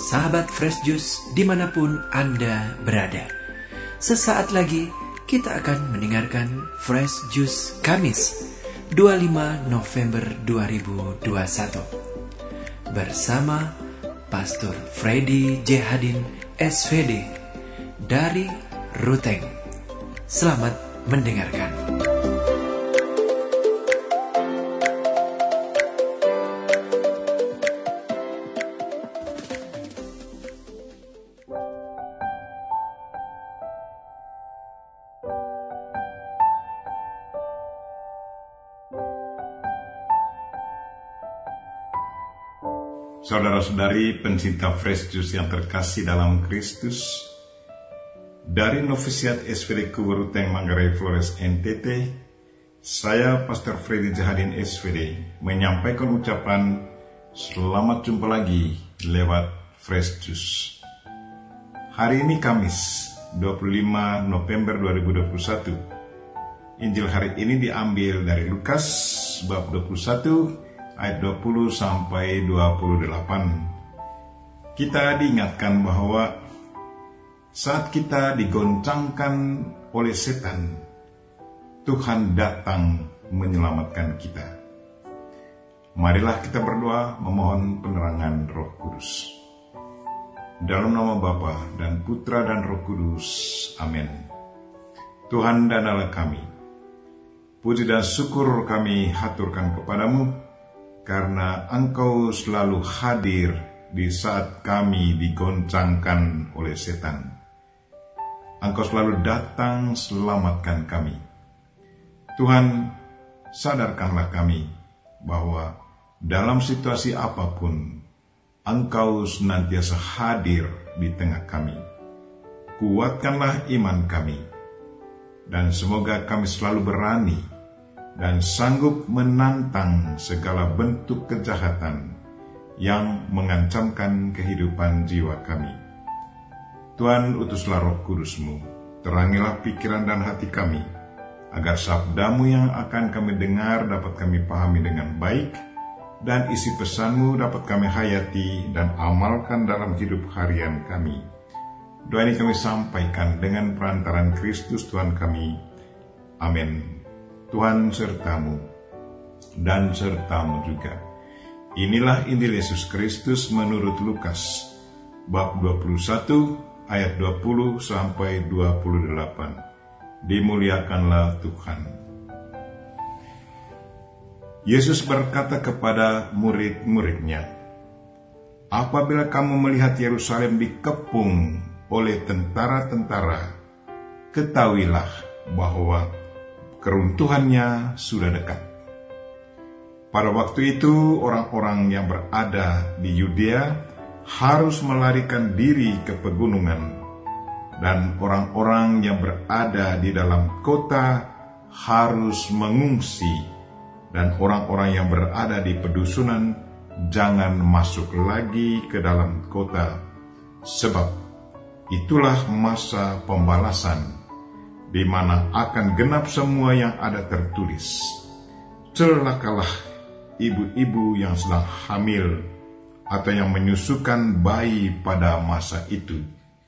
sahabat Fresh Juice dimanapun Anda berada. Sesaat lagi kita akan mendengarkan Fresh Juice Kamis 25 November 2021 bersama Pastor Freddy J. Hadin SVD dari Ruteng. Selamat mendengarkan. Saudara-saudari pencinta Fresh Juice yang terkasih dalam Kristus, dari Novisiat SVD Kuburuteng Manggarai Flores NTT, saya Pastor Freddy Jahadin SVD menyampaikan ucapan selamat jumpa lagi lewat Fresh Juice. Hari ini Kamis 25 November 2021. Injil hari ini diambil dari Lukas bab 21 ayat 20 sampai 28. Kita diingatkan bahwa saat kita digoncangkan oleh setan, Tuhan datang menyelamatkan kita. Marilah kita berdoa memohon penerangan Roh Kudus. Dalam nama Bapa dan Putra dan Roh Kudus. Amin. Tuhan dan Allah kami, puji dan syukur kami haturkan kepadamu, karena Engkau selalu hadir di saat kami digoncangkan oleh setan. Engkau selalu datang selamatkan kami. Tuhan, sadarkanlah kami bahwa dalam situasi apapun, Engkau senantiasa hadir di tengah kami. Kuatkanlah iman kami, dan semoga kami selalu berani dan sanggup menantang segala bentuk kejahatan yang mengancamkan kehidupan jiwa kami. Tuhan, utuslah Roh Kudus-Mu, terangilah pikiran dan hati kami, agar sabda-Mu yang akan kami dengar dapat kami pahami dengan baik, dan isi pesan-Mu dapat kami hayati dan amalkan dalam hidup harian kami. Doa ini kami sampaikan dengan perantaran Kristus Tuhan kami. Amin. Tuhan sertamu dan sertamu juga. Inilah Injil Yesus Kristus menurut Lukas bab 21 ayat 20 sampai 28. Dimuliakanlah Tuhan. Yesus berkata kepada murid-muridnya, apabila kamu melihat Yerusalem dikepung oleh tentara-tentara, ketahuilah bahwa keruntuhannya sudah dekat. Pada waktu itu, orang-orang yang berada di Yudea harus melarikan diri ke pegunungan, dan orang-orang yang berada di dalam kota harus mengungsi, dan orang-orang yang berada di pedusunan jangan masuk lagi ke dalam kota, sebab itulah masa pembalasan, di mana akan genap semua yang ada tertulis. Celakalah ibu-ibu yang sedang hamil atau yang menyusukan bayi pada masa itu,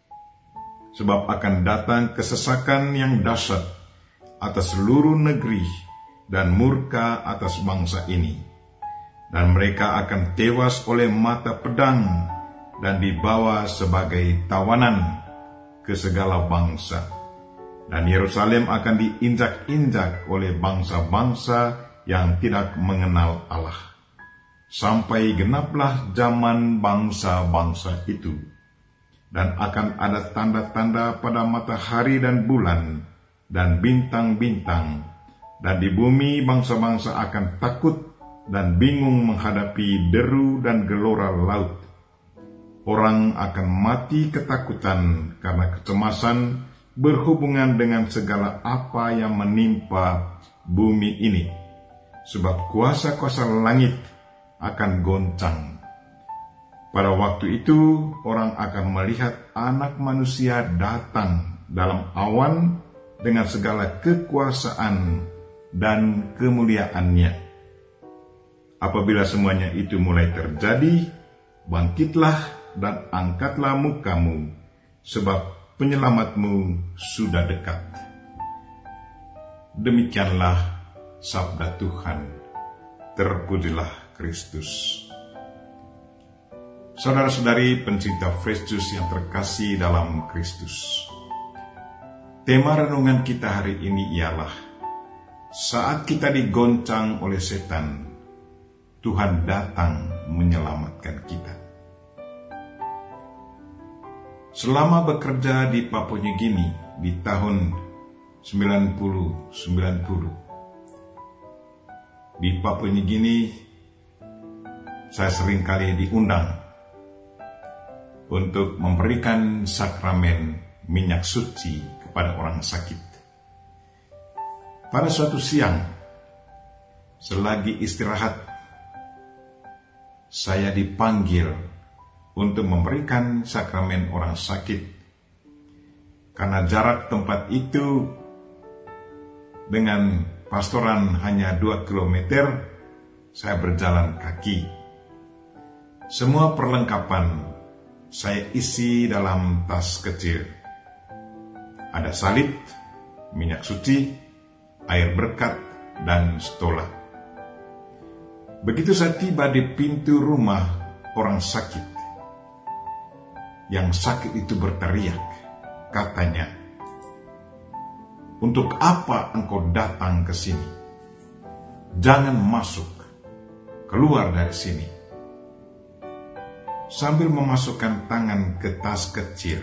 sebab akan datang kesesakan yang dahsyat atas seluruh negeri dan murka atas bangsa ini, dan mereka akan tewas oleh mata pedang dan dibawa sebagai tawanan ke segala bangsa. Dan Yerusalem akan diinjak-injak oleh bangsa-bangsa yang tidak mengenal Allah, sampai genaplah zaman bangsa-bangsa itu. Dan akan ada tanda-tanda pada matahari dan bulan dan bintang-bintang, dan di bumi bangsa-bangsa akan takut dan bingung menghadapi deru dan gelora laut. Orang akan mati ketakutan karena kecemasan berhubungan dengan segala apa yang menimpa bumi ini, sebab kuasa-kuasa langit akan goncang. Pada waktu itu, orang akan melihat Anak Manusia datang dalam awan dengan segala kekuasaan dan kemuliaannya. Apabila semuanya itu mulai terjadi, bangkitlah dan angkatlah mukamu, sebab penyelamatmu sudah dekat. Demikianlah sabda Tuhan. Terpujilah Kristus. Saudara-saudari pencinta Fresh Juice yang terkasih dalam Kristus, tema renungan kita hari ini ialah saat kita digoncang oleh setan, Tuhan datang menyelamatkan kita. Selama bekerja di Papua New Guinea di tahun 90, di Papua New Guinea saya seringkali diundang untuk memberikan sakramen minyak suci kepada orang sakit. Pada suatu siang, selagi istirahat, saya dipanggil untuk memberikan sakramen orang sakit. Karena jarak tempat itu dengan pastoran hanya 2 kilometer, saya berjalan kaki. Semua perlengkapan saya isi dalam tas kecil. Ada salib, minyak suci, air berkat, dan stola. Begitu saya tiba di pintu rumah orang sakit, yang sakit itu berteriak, katanya, "Untuk apa engkau datang ke sini? Jangan masuk, keluar dari sini." Sambil memasukkan tangan ke tas kecil,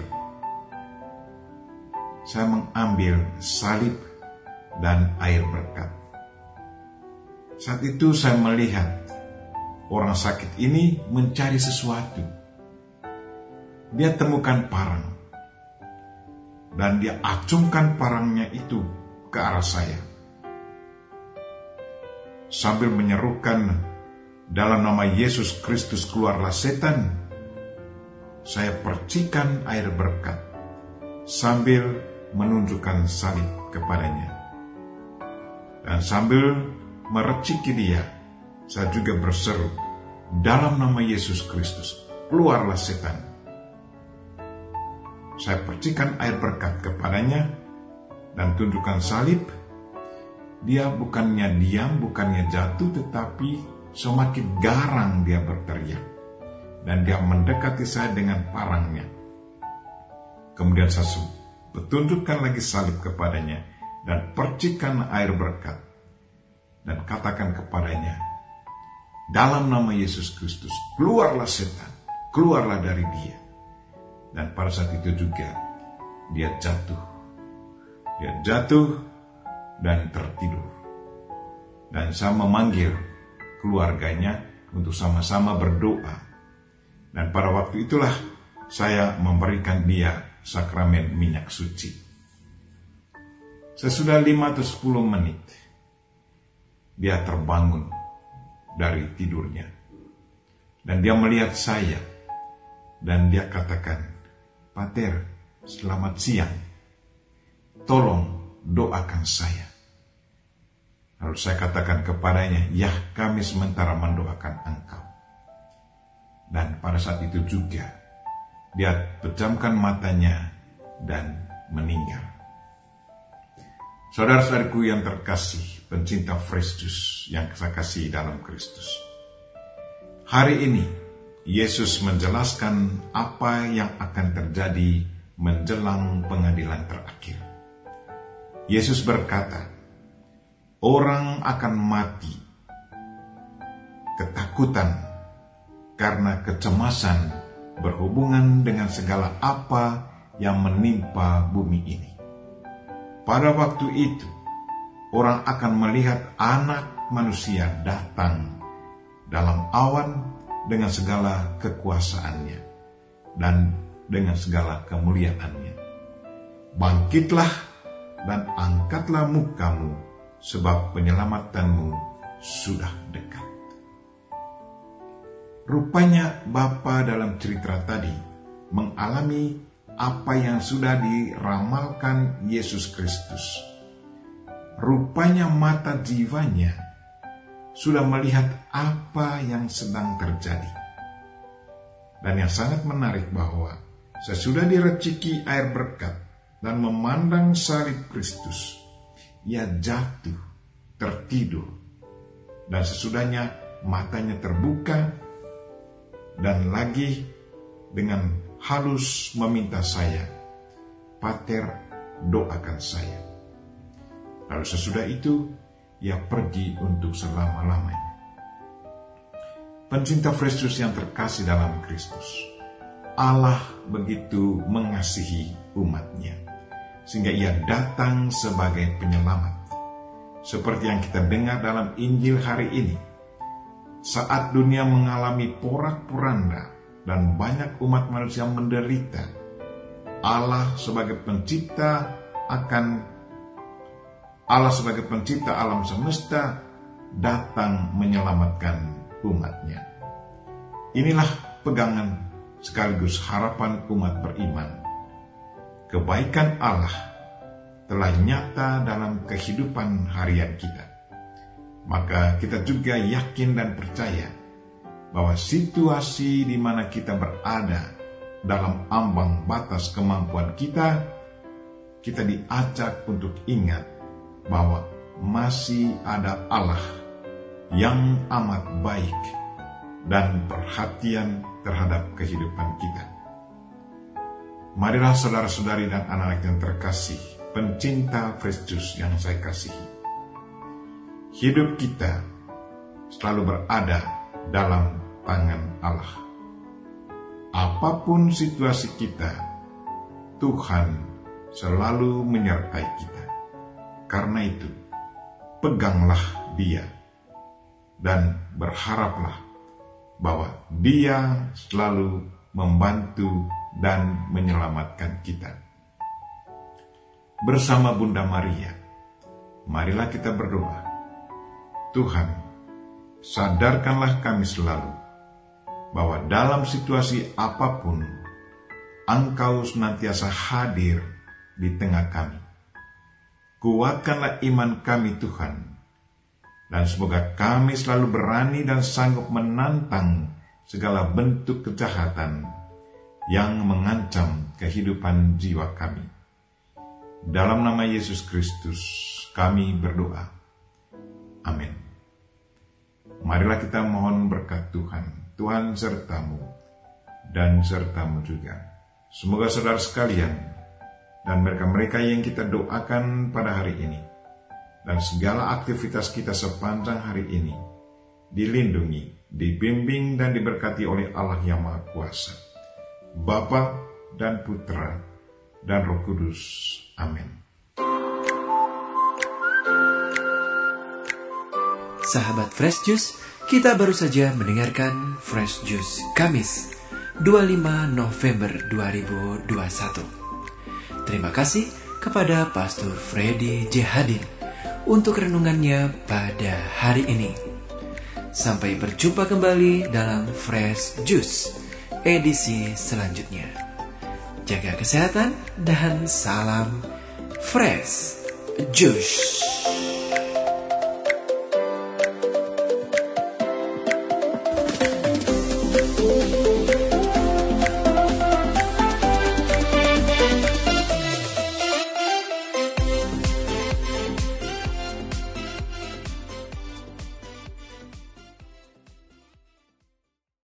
saya mengambil salib dan air berkat. Saat itu saya melihat orang sakit ini mencari sesuatu. Dia temukan parang, dan dia acungkan parangnya itu ke arah saya. Sambil menyerukan, "Dalam nama Yesus Kristus keluarlah setan," saya percikan air berkat sambil menunjukkan salib kepadanya. Dan sambil mereciki dia, saya juga berseru, "Dalam nama Yesus Kristus keluarlah setan." Saya percikan air berkat kepadanya dan tunjukkan salib. Dia bukannya diam, bukannya jatuh, tetapi semakin garang dia berteriak. Dan dia mendekati saya dengan parangnya. Kemudian saya tunjukkan lagi salib kepadanya dan percikan air berkat. Dan katakan kepadanya, "Dalam nama Yesus Kristus, keluarlah setan, keluarlah dari dia." Dan pada saat itu juga dia jatuh dan tertidur. Dan saya memanggil keluarganya untuk sama-sama berdoa. Dan pada waktu itulah saya memberikan dia sakramen minyak suci. Sesudah 5 atau 10 menit, dia terbangun dari tidurnya. Dan dia melihat saya. Dan dia katakan, "Pater, selamat siang. Tolong doakan saya." Lalu saya katakan kepadanya, "Ya, kami sementara mendoakan engkau." Dan pada saat itu juga, dia pejamkan matanya dan meninggal. Saudara-saudariku yang terkasih, pencinta Fresh Juice yang saya kasih dalam Kristus. Hari ini, Yesus menjelaskan apa yang akan terjadi menjelang pengadilan terakhir. Yesus berkata, orang akan mati ketakutan karena kecemasan berhubungan dengan segala apa yang menimpa bumi ini. Pada waktu itu, orang akan melihat Anak Manusia datang dalam awan dengan segala kekuasaannya dan dengan segala kemuliaannya. Bangkitlah dan angkatlah mukamu, sebab penyelamatanmu sudah dekat. Rupanya Bapa dalam cerita tadi mengalami apa yang sudah diramalkan Yesus Kristus. Rupanya mata jiwanya sudah melihat apa yang sedang terjadi. Dan yang sangat menarik bahwa sesudah diraciki air berkat dan memandang salib Kristus, ia jatuh, tertidur. Dan sesudahnya matanya terbuka dan lagi dengan halus meminta saya, "Pater, doakan saya." Lalu sesudah itu, ia pergi untuk selama-lamanya. Pencinta Fresh Juice yang terkasih dalam Kristus, Allah begitu mengasihi umatnya, sehingga ia datang sebagai penyelamat. Seperti yang kita dengar dalam Injil hari ini, saat dunia mengalami porak-poranda dan banyak umat manusia menderita, Allah sebagai pencipta alam semesta datang menyelamatkan umatnya. Inilah pegangan sekaligus harapan umat beriman. Kebaikan Allah telah nyata dalam kehidupan harian kita. Maka kita juga yakin dan percaya bahwa situasi di mana kita berada dalam ambang batas kemampuan kita diajak untuk ingat bahwa masih ada Allah yang amat baik dan perhatian terhadap kehidupan kita. Marilah saudara-saudari dan anak-anak yang terkasih, pencinta Fresh Juice yang saya kasihi, hidup kita selalu berada dalam tangan Allah. Apapun situasi kita, Tuhan selalu menyertai kita. Karena itu, peganglah Dia dan berharaplah bahwa Dia selalu membantu dan menyelamatkan kita. Bersama Bunda Maria, marilah kita berdoa. Tuhan, sadarkanlah kami selalu bahwa dalam situasi apapun, Engkau senantiasa hadir di tengah kami. Kuatkanlah iman kami, Tuhan, dan semoga kami selalu berani dan sanggup menantang segala bentuk kejahatan yang mengancam kehidupan jiwa kami. Dalam nama Yesus Kristus kami berdoa. Amin. Marilah kita mohon berkat Tuhan. Tuhan sertamu dan sertamu juga. Semoga saudara sekalian dan mereka-mereka yang kita doakan pada hari ini dan segala aktivitas kita sepanjang hari ini dilindungi, dibimbing dan diberkati oleh Allah yang Maha Kuasa, Bapa dan Putra dan Roh Kudus. Amin. Sahabat Fresh Juice, kita baru saja mendengarkan Fresh Juice Kamis 25 November 2021. Terima kasih kepada Pastor Freddy J. Hadin untuk renungannya pada hari ini. Sampai berjumpa kembali dalam Fresh Juice edisi selanjutnya. Jaga kesehatan dan salam Fresh Juice.